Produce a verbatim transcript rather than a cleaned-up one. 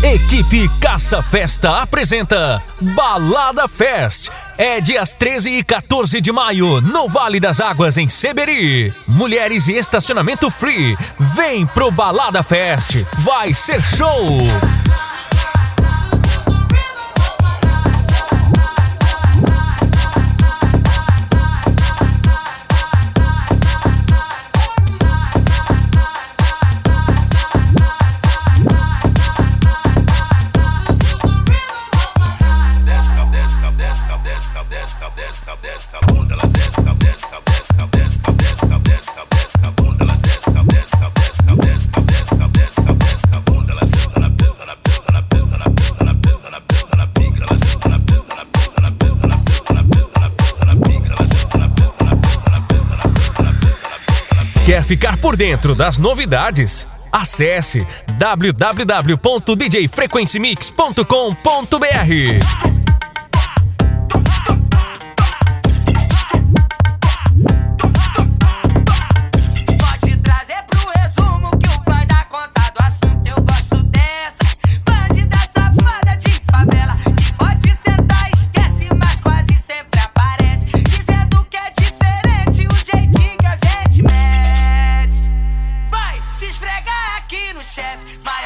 Equipe Caça Festa apresenta Balada Fest. É dias treze e quatorze de maio, no Vale das Águas, em Seberi. Mulheres e estacionamento free. Vem pro Balada Fest. Vai ser show! Quer ficar por dentro das novidades? Acesse w w w ponto d j frequency mix ponto com ponto b r. Chefe,